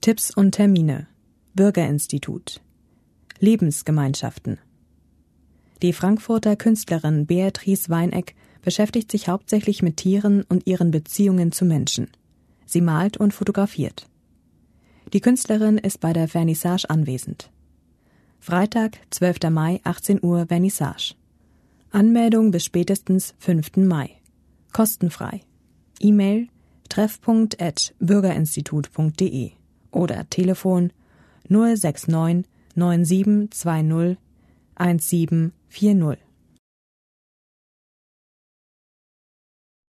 Tipps und Termine. Bürgerinstitut. Lebensgemeinschaften. Die Frankfurter Künstlerin Beatrice Weineck beschäftigt sich hauptsächlich mit Tieren und ihren Beziehungen zu Menschen. Sie malt und fotografiert. Die Künstlerin ist bei der Vernissage anwesend. Freitag, 12. Mai, 18 Uhr, Vernissage. Anmeldung bis spätestens 5. Mai. Kostenfrei. E-Mail treffpunkt@bürgerinstitut.de oder Telefon 069 9720 1740.